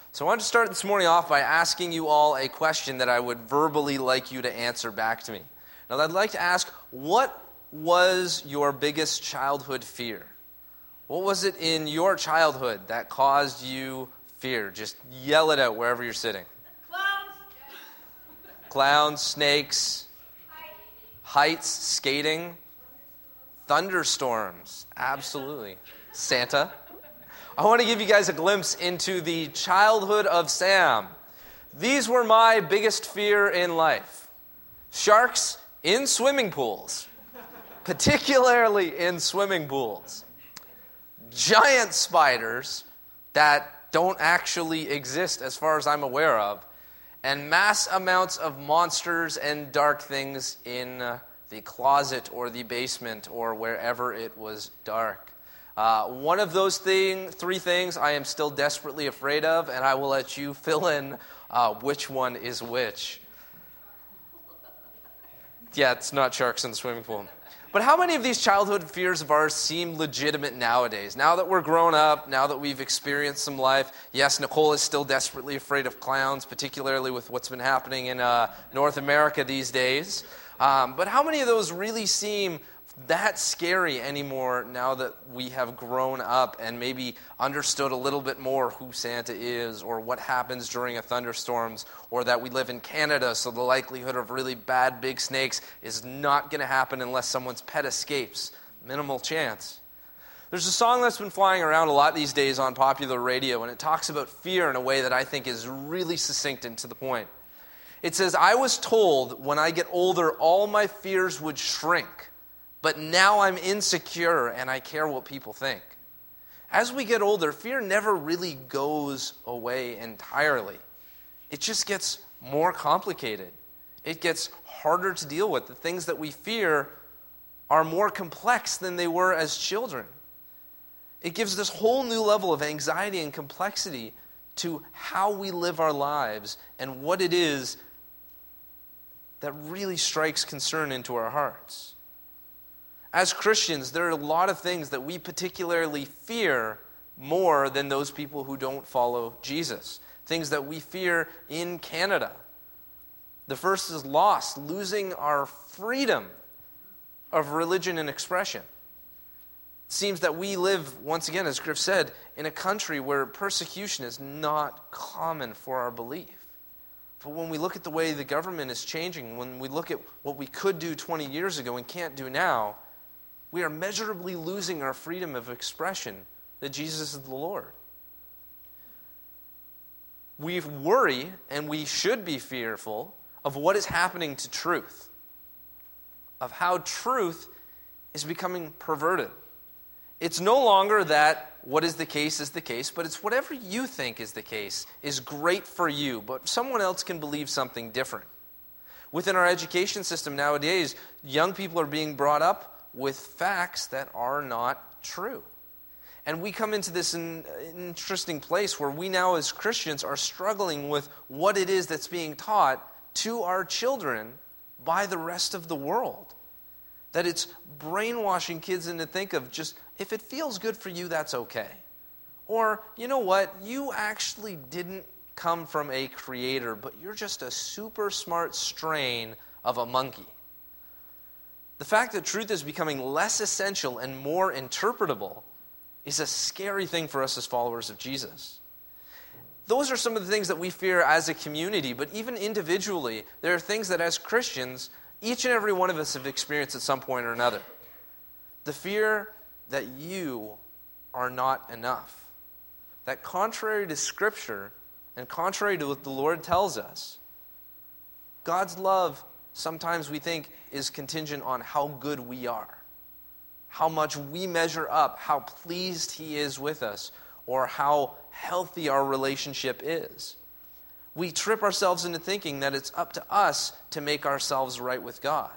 So I want to start this morning off by asking you all a question that I would verbally like you to answer back to me. Now, I'd like to ask, what was your biggest childhood fear? What was it in your childhood that caused you fear? Just yell it out wherever you're sitting. Clowns, snakes, heights, skating, thunderstorms, absolutely. Santa. I want to give you guys a glimpse into the childhood of Sam. These were my biggest fear in life. Sharks in swimming pools, particularly in swimming pools. Giant spiders that don't actually exist as far as I'm aware of, and mass amounts of monsters and dark things in the closet or the basement or wherever it was dark. One of those three things I am still desperately afraid of, and I will let you fill in which one is which. Yeah, it's not sharks in the swimming pool. But how many of these childhood fears of ours seem legitimate nowadays? Now that we're grown up, now that we've experienced some life. Yes, Nicole is still desperately afraid of clowns, particularly with what's been happening in North America these days. But how many of those really seem that scary anymore now that we have grown up and maybe understood a little bit more who Santa is or what happens during a thunderstorms, or that we live in Canada, so the likelihood of really bad big snakes is not going to happen unless someone's pet escapes. Minimal chance. There's a song that's been flying around a lot these days on popular radio, and it talks about fear in a way that I think is really succinct and to the point. It says, "I was told when I get older all my fears would shrink. But now I'm insecure and I care what people think." As we get older, fear never really goes away entirely. It just gets more complicated. It gets harder to deal with. The things that we fear are more complex than they were as children. It gives this whole new level of anxiety and complexity to how we live our lives and what it is that really strikes concern into our hearts. As Christians, there are a lot of things that we particularly fear more than those people who don't follow Jesus. Things that we fear in Canada. The first is loss, losing our freedom of religion and expression. It seems that we live, once again, as Griff said, in a country where persecution is not common for our belief. But when we look at the way the government is changing, when we look at what we could do 20 years ago and can't do now, we are measurably losing our freedom of expression that Jesus is the Lord. We worry, and we should be fearful, of what is happening to truth, of how truth is becoming perverted. It's no longer that what is the case, but it's whatever you think is the case is great for you, but someone else can believe something different. Within our education system nowadays, young people are being brought up with facts that are not true. And we come into this interesting place where we now as Christians are struggling with what it is that's being taught to our children by the rest of the world. That it's brainwashing kids into think of just, if it feels good for you, that's okay. Or, you know what, you actually didn't come from a creator, but you're just a super smart strain of a monkey. The fact that truth is becoming less essential and more interpretable is a scary thing for us as followers of Jesus. Those are some of the things that we fear as a community, but even individually, there are things that as Christians, each and every one of us have experienced at some point or another. The fear that you are not enough. That contrary to Scripture and contrary to what the Lord tells us, God's love sometimes we think is contingent on how good we are, how much we measure up, how pleased He is with us, or how healthy our relationship is. We trip ourselves into thinking that it's up to us to make ourselves right with God,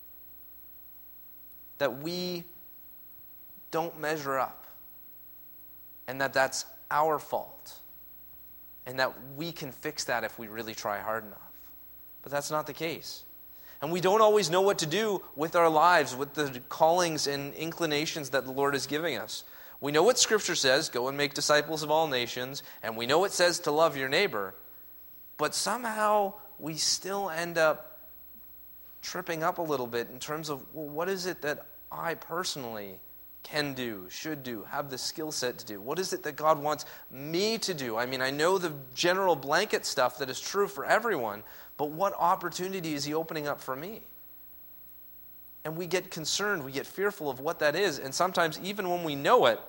that we don't measure up, and that that's our fault, and that we can fix that if we really try hard enough. But that's not the case. And we don't always know what to do with our lives, with the callings and inclinations that the Lord is giving us. We know what Scripture says, go and make disciples of all nations, and we know it says to love your neighbor, but somehow we still end up tripping up a little bit in terms of, well, what is it that I personally can do, should do, have the skill set to do? What is it that God wants me to do? I mean, I know the general blanket stuff that is true for everyone, but what opportunity is he opening up for me? And we get concerned, we get fearful of what that is, and sometimes even when we know it,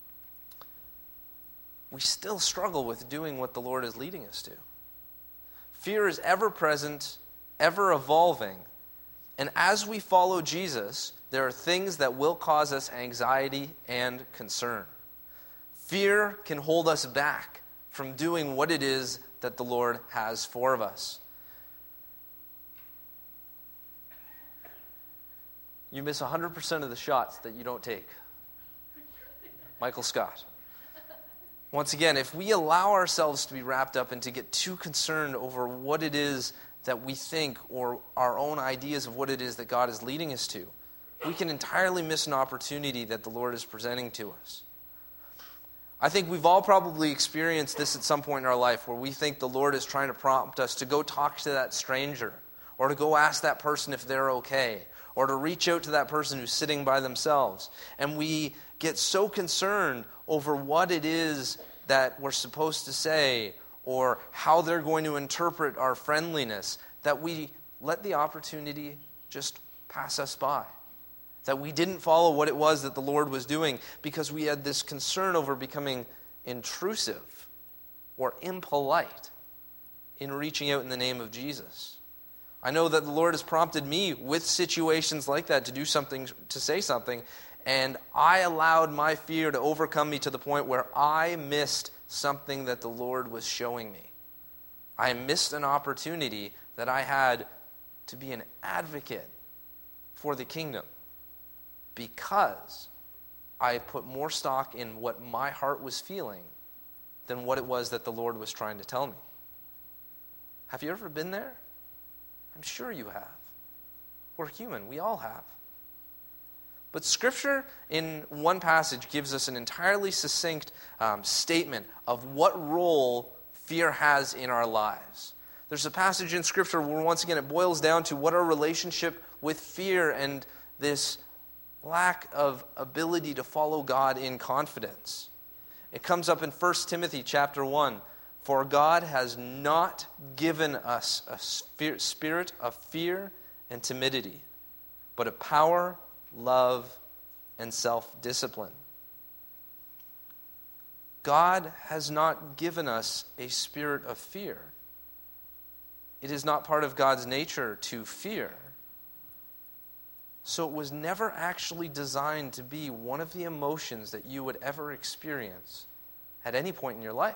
we still struggle with doing what the Lord is leading us to. Fear is ever present, ever evolving, and as we follow Jesus, there are things that will cause us anxiety and concern. Fear can hold us back from doing what it is that the Lord has for us. You miss 100% of the shots that you don't take. Michael Scott. Once again, if we allow ourselves to be wrapped up and to get too concerned over what it is that we think or our own ideas of what it is that God is leading us to, we can entirely miss an opportunity that the Lord is presenting to us. I think we've all probably experienced this at some point in our life where we think the Lord is trying to prompt us to go talk to that stranger, or to go ask that person if they're okay, or to reach out to that person who's sitting by themselves. And we get so concerned over what it is that we're supposed to say or how they're going to interpret our friendliness that we let the opportunity just pass us by. That we didn't follow what it was that the Lord was doing because we had this concern over becoming intrusive or impolite in reaching out in the name of Jesus. I know that the Lord has prompted me with situations like that to do something, to say something, and I allowed my fear to overcome me to the point where I missed something that the Lord was showing me. I missed an opportunity that I had to be an advocate for the kingdom because I put more stock in what my heart was feeling than what it was that the Lord was trying to tell me. Have you ever been there? I'm sure you have. We're human. We all have. But Scripture in one passage gives us an entirely succinct statement of what role fear has in our lives. There's a passage in Scripture where once again it boils down to what our relationship with fear and this lack of ability to follow God in confidence. It comes up in 1 Timothy chapter 1. For God has not given us a spirit of fear and timidity, but of power, love, and self-discipline. God has not given us a spirit of fear. It is not part of God's nature to fear. So it was never actually designed to be one of the emotions that you would ever experience at any point in your life.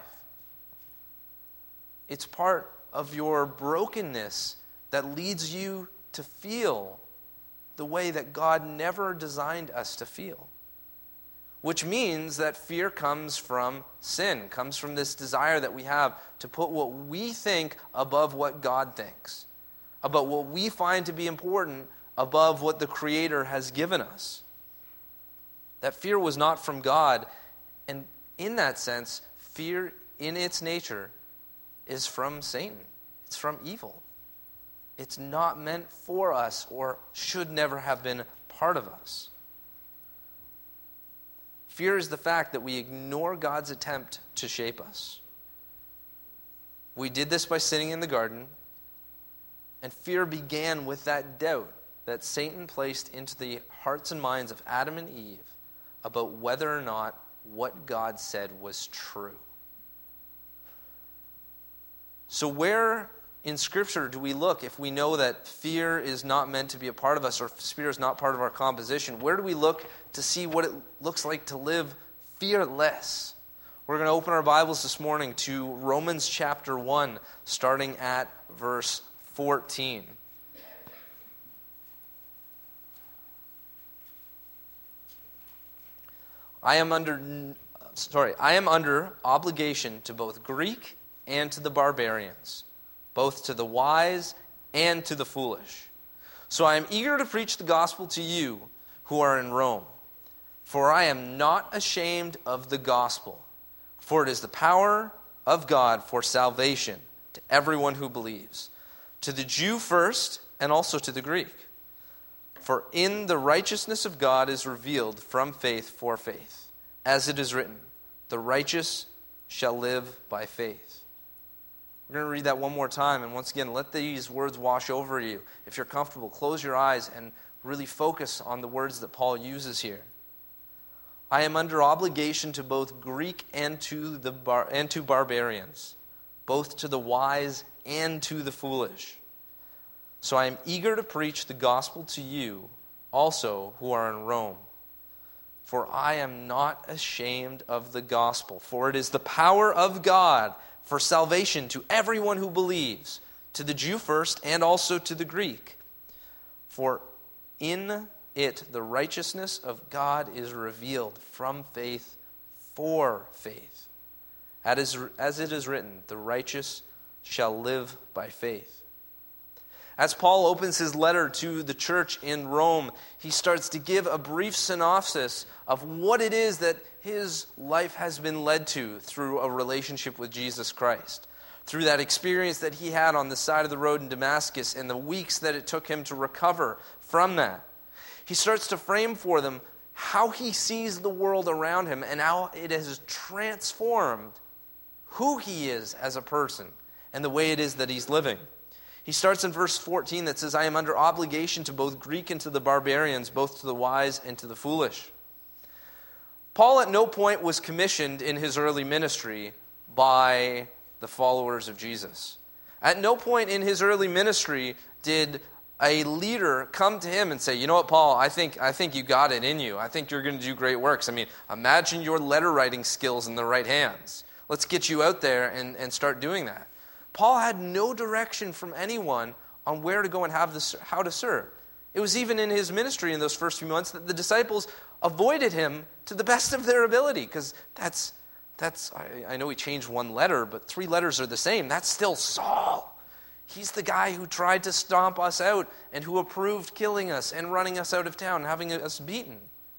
It's part of your brokenness that leads you to feel the way that God never designed us to feel. Which means that fear comes from sin, comes from this desire that we have to put what we think above what God thinks, about what we find to be important above what the Creator has given us. That fear was not from God, and in that sense, fear in its nature is from Satan. It's from evil. It's not meant for us or should never have been part of us. Fear is the fact that we ignore God's attempt to shape us. We did this by sinning in the garden, and fear began with that doubt that Satan placed into the hearts and minds of Adam and Eve about whether or not what God said was true. So where in Scripture do we look if we know that fear is not meant to be a part of us or fear is not part of our composition? Where do we look to see what it looks like to live fearless? We're going to open our Bibles this morning to Romans chapter 1, starting at verse 14. I am under obligation to both Greek and to the barbarians, both to the wise and to the foolish. So I am eager to preach the gospel to you who are in Rome, For I am not ashamed of the gospel, for it is the power of God for salvation to everyone who believes, to the Jew first and also to the Greek. For in the righteousness of God is revealed from faith for faith, as it is written, the righteous shall live by faith. We're going to read that one more time, and once again, let these words wash over you. If you're comfortable, close your eyes and really focus on the words that Paul uses here. I am under obligation to both Greek and to barbarians, both to the wise and to the foolish. So I am eager to preach the gospel to you also who are in Rome. For I am not ashamed of the gospel, for it is the power of God for salvation to everyone who believes, to the Jew first and also to the Greek. For in it the righteousness of God is revealed from faith for faith. As it is written, the righteous shall live by faith. As Paul opens his letter to the church in Rome, he starts to give a brief synopsis of what it is that his life has been led to through a relationship with Jesus Christ. Through that experience that he had on the side of the road in Damascus and the weeks that it took him to recover from that. He starts to frame for them how he sees the world around him and how it has transformed who he is as a person and the way it is that he's living. He starts in verse 14 that says, I am under obligation to both Greek and to the barbarians, both to the wise and to the foolish. Paul at no point was commissioned in his early ministry by the followers of Jesus. At no point in his early ministry did a leader come to him and say, you know what, Paul, I think you got it in you. I think you're going to do great works. I mean, imagine your letter writing skills in the right hands. Let's get you out there and start doing that. Paul had no direction from anyone on where to go and how to serve. It was even in his ministry in those first few months that the disciples avoided him to the best of their ability, because I know he changed one letter, but 3 letters are the same. That's still Saul. He's the guy who tried to stomp us out and who approved killing us and running us out of town and having us beaten.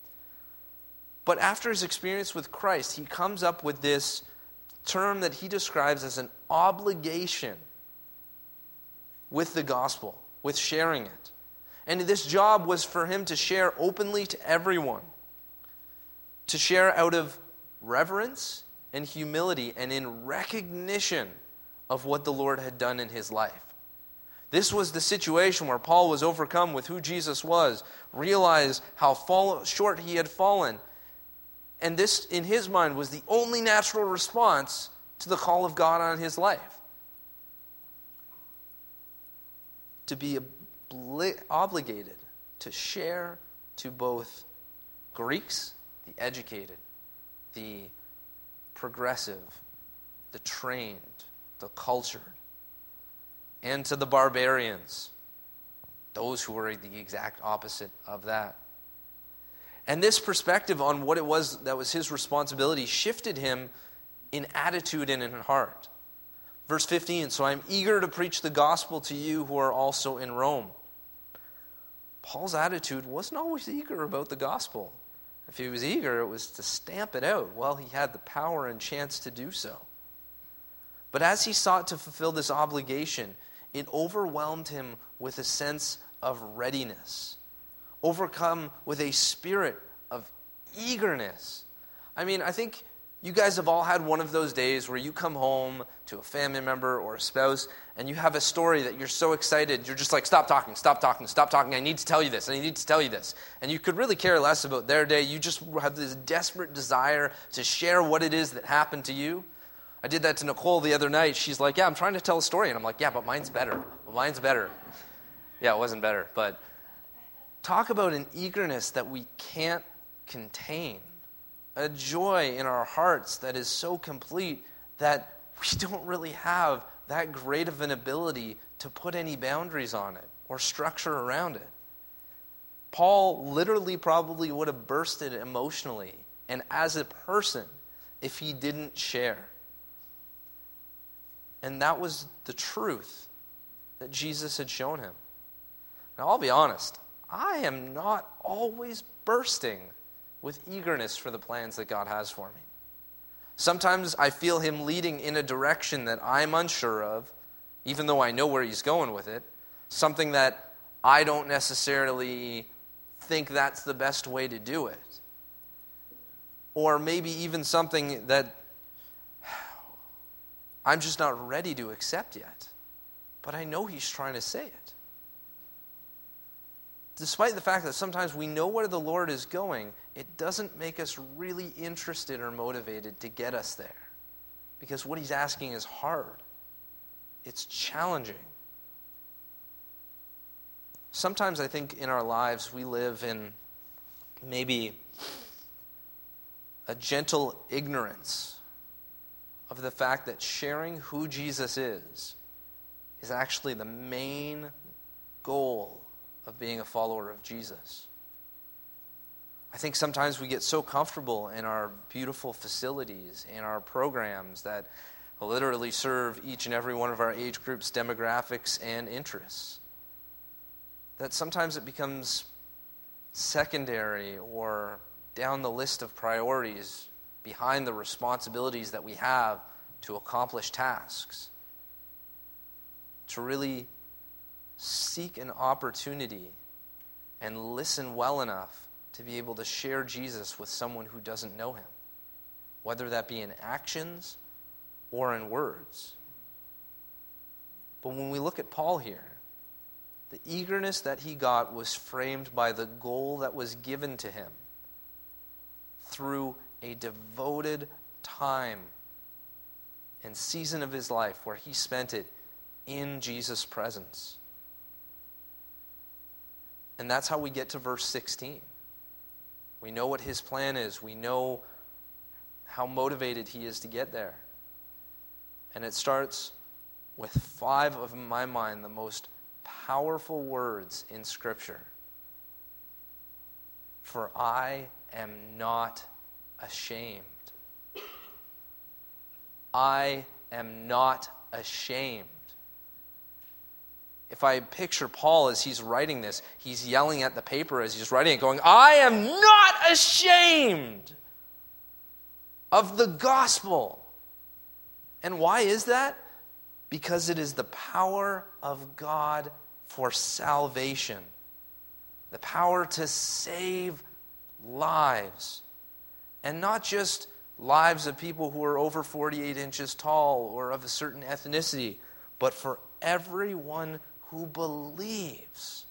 But after his experience with Christ, he comes up with this term that he describes as an obligation with the gospel, with sharing it. And this job was for him to share openly to everyone, to share out of reverence and humility and in recognition of what the Lord had done in his life. This was the situation where Paul was overcome with who Jesus was, realized how short he had fallen, and this, in his mind, was the only natural response to the call of God on his life. To be obligated to share to both Greeks, the educated, the progressive, the trained, the cultured, and to the barbarians, those who were the exact opposite of that. And this perspective on what it was that was his responsibility shifted him in attitude and in heart. Verse 15, so I am eager to preach the gospel to you who are also in Rome. Paul's attitude wasn't always eager about the gospel. If he was eager, it was to stamp it out while he had the power and chance to do so. But as he sought to fulfill this obligation, it overwhelmed him with a sense of readiness, overcome with a spirit of eagerness. I mean, I think you guys have all had one of those days where you come home to a family member or a spouse and you have a story that you're so excited, you're just like, stop talking, I need to tell you this, And you could really care less about their day. You just have this desperate desire to share what it is that happened to you. I did that to Nicole the other night. She's like, yeah, I'm trying to tell a story. And I'm like, yeah, but mine's better. Yeah, it wasn't better. But talk about an eagerness that we can't contain. A joy in our hearts that is so complete that we don't really have that great of an ability to put any boundaries on it or structure around it. Paul literally probably would have bursted emotionally and as a person if he didn't share. And that was the truth that Jesus had shown him. Now, I'll be honest, I am not always bursting with eagerness for the plans that God has for me. Sometimes I feel him leading in a direction that I'm unsure of, even though I know where he's going with it, something that I don't necessarily think that's the best way to do it. Or maybe even something that I'm just not ready to accept yet, but I know he's trying to say it. Despite the fact that sometimes we know where the Lord is going, it doesn't make us really interested or motivated to get us there. Because what he's asking is hard. It's challenging. Sometimes I think in our lives we live in maybe a gentle ignorance of the fact that sharing who Jesus is actually the main goal of being a follower of Jesus. I think sometimes we get so comfortable in our beautiful facilities, in our programs that literally serve each and every one of our age groups, demographics, and interests, that sometimes it becomes secondary or down the list of priorities behind the responsibilities that we have to accomplish tasks, to really seek an opportunity and listen well enough to be able to share Jesus with someone who doesn't know him, whether that be in actions or in words. But when we look at Paul here, the eagerness that he got was framed by the goal that was given to him through a devoted time and season of his life where he spent it in Jesus' presence. And that's how we get to verse 16. We know what his plan is. We know how motivated he is to get there. And it starts with 5 of, in my mind, the most powerful words in Scripture. For I am not ashamed. I am not ashamed. If I picture Paul as he's writing this, he's yelling at the paper as he's writing it, going, I am not ashamed of the gospel. And why is that? Because it is the power of God for salvation. The power to save lives. And not just lives of people who are over 48 inches tall or of a certain ethnicity, but for everyone who believes.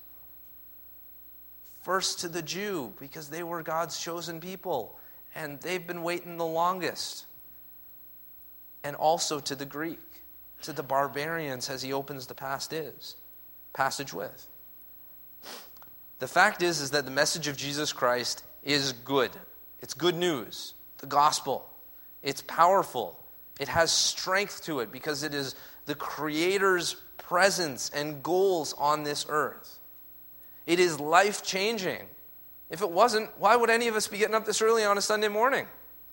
First to the Jew, because they were God's chosen people, and they've been waiting the longest. And also to the Greek, to the barbarians, as he opens the passage with. The fact is that the message of Jesus Christ is good. It's good news. The gospel. It's powerful. It has strength to it because it is the Creator's presence and goals on this earth. It is life-changing. If it wasn't, why would any of us be getting up this early on a Sunday morning?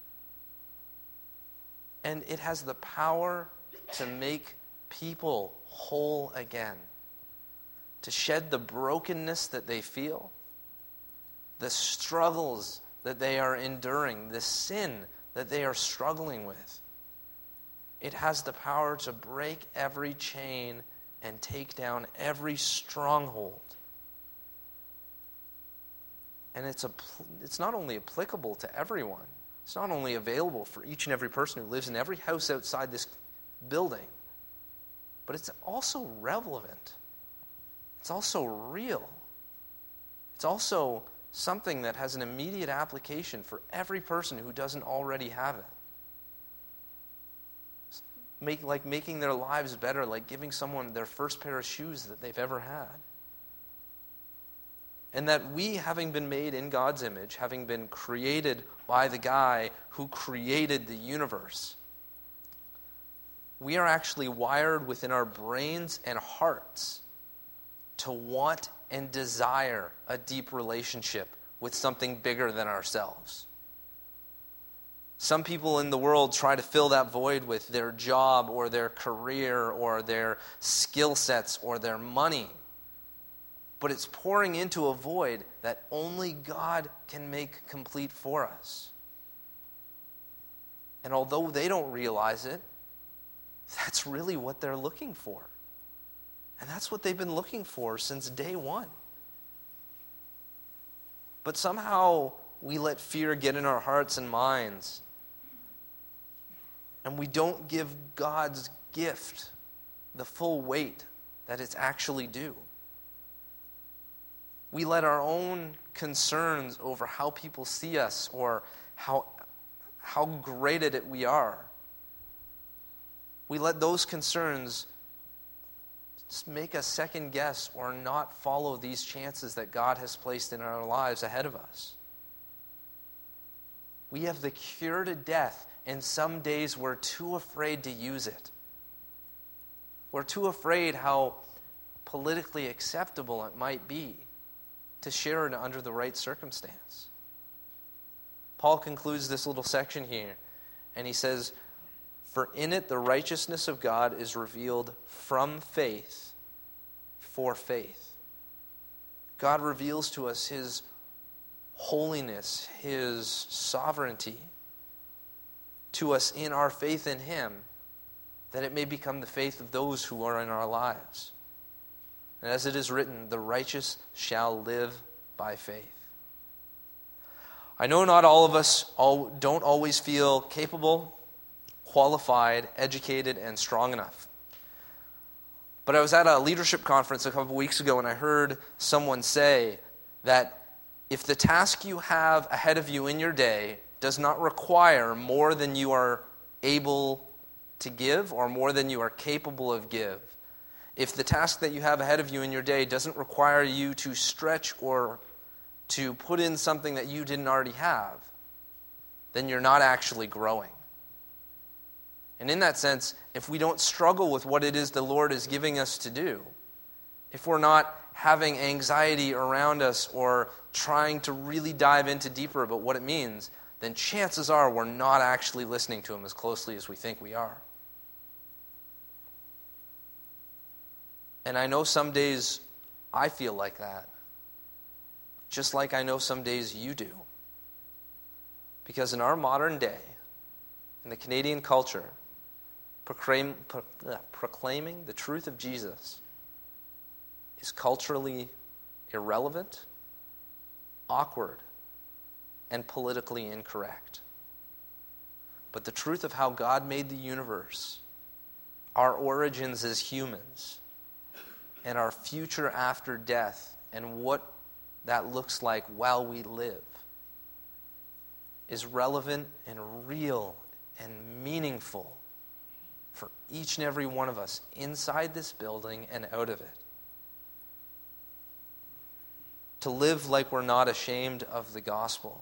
And it has the power to make people whole again, to shed the brokenness that they feel, the struggles that they are enduring, the sin that they are struggling with. It has the power to break every chain and take down every stronghold. And it's not only applicable to everyone. It's not only available for each and every person who lives in every house outside this building, but it's also relevant. It's also real. It's also something that has an immediate application for every person who doesn't already have it. Like making their lives better, like giving someone their first pair of shoes that they've ever had. And that we, having been made in God's image, having been created by the guy who created the universe, we are actually wired within our brains and hearts to want and desire a deep relationship with something bigger than ourselves. Some people in the world try to fill that void with their job or their career or their skill sets or their money. but it's pouring into a void that only God can make complete for us. And although they don't realize it, that's really what they're looking for. And that's what they've been looking for since day one. But somehow we let fear get in our hearts and minds, and we don't give God's gift the full weight that it's actually due. We let our own concerns over how people see us or how great at it we are, we let those concerns just make us second guess or not follow these chances that God has placed in our lives ahead of us. We have the cure to death, and some days we're too afraid to use it. We're too afraid how politically acceptable it might be to share it under the right circumstance. Paul concludes this little section here, and he says, "For in it the righteousness of God is revealed from faith for faith." God reveals to us His holiness, His sovereignty to us in our faith in Him, that it may become the faith of those who are in our lives. And as it is written, the righteous shall live by faith. I know not all of us don't always feel capable, qualified, educated, and strong enough. But I was at a leadership conference a couple weeks ago, and I heard someone say that if the task you have ahead of you in your day does not require more than you are able to give or more than you are capable of give, if the task that you have ahead of you in your day doesn't require you to stretch or to put in something that you didn't already have, then you're not actually growing. And in that sense, if we don't struggle with what it is the Lord is giving us to do, if we're not having anxiety around us or trying to really dive into deeper about what it means, then chances are we're not actually listening to Him as closely as we think we are. And I know some days I feel like that, just like I know some days you do. Because in our modern day, in the Canadian culture, proclaiming the truth of Jesus is culturally irrelevant, awkward, and politically incorrect. But the truth of how God made the universe, our origins as humans, and our future after death, and what that looks like while we live, is relevant and real and meaningful for each and every one of us inside this building and out of it. To live like we're not ashamed of the gospel.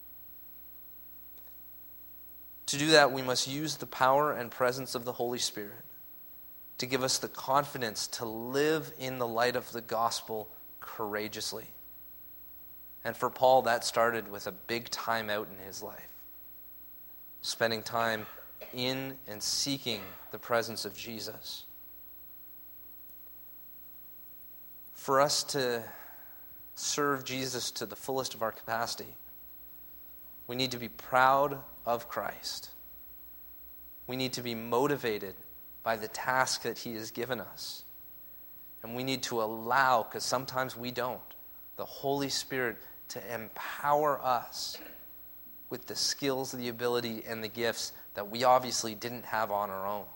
To do that, we must use the power and presence of the Holy Spirit to give us the confidence to live in the light of the gospel courageously. And for Paul, that started with a big time out in his life. Spending time in and seeking the presence of Jesus. For us to serve Jesus to the fullest of our capacity, we need to be proud of Christ. We need to be motivated by the task that He has given us. And we need to allow, because sometimes we don't, the Holy Spirit to empower us with the skills, the ability, and the gifts that we obviously didn't have on our own.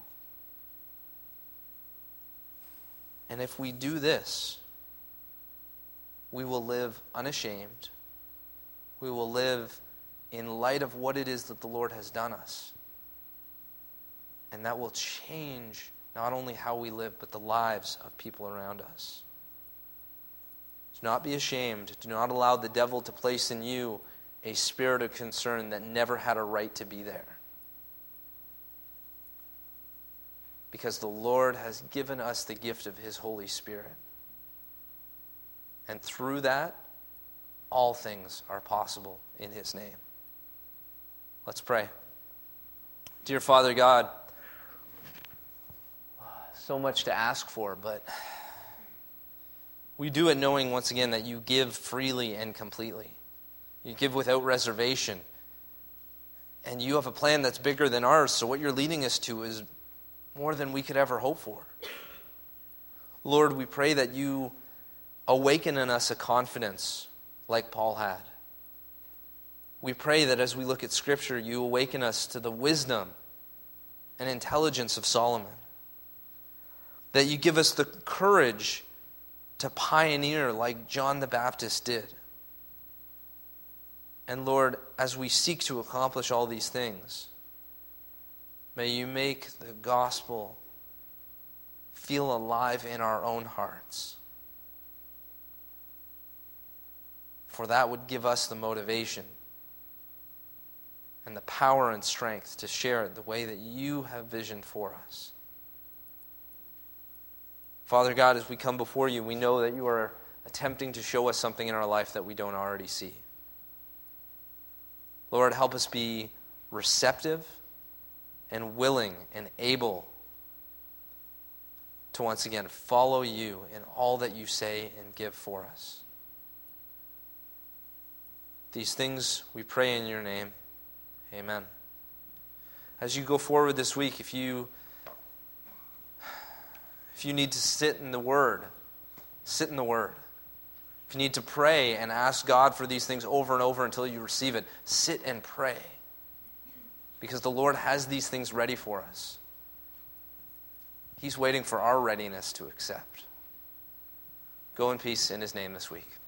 And if we do this, we will live unashamed. We will live in light of what it is that the Lord has done us. And that will change not only how we live, but the lives of people around us. Do not be ashamed. Do not allow the devil to place in you a spirit of concern that never had a right to be there. Because the Lord has given us the gift of His Holy Spirit. And through that, all things are possible in His name. Let's pray. Dear Father God, so much to ask for, but We do it knowing, once again, that you give freely and completely. You give without reservation. And you have a plan that's bigger than ours, so what you're leading us to is more than we could ever hope for. Lord, we pray that you awaken in us a confidence like Paul had. We pray that as we look at Scripture, you awaken us to the wisdom and intelligence of Solomon. That you give us the courage to pioneer like John the Baptist did. And Lord, as we seek to accomplish all these things, may you make the gospel feel alive in our own hearts. For that would give us the motivation and the power and strength to share it the way that you have visioned for us. Father God, as we come before you, we know that you are attempting to show us something in our life that we don't already see. Lord, help us be receptive and willing and able to once again follow you in all that you say and give for us. These things we pray in your name. Amen. As you go forward this week, if you need to sit in the Word, sit in the Word. If you need to pray and ask God for these things over and over until you receive it, sit and pray. Because the Lord has these things ready for us. He's waiting for our readiness to accept. Go in peace in His name this week.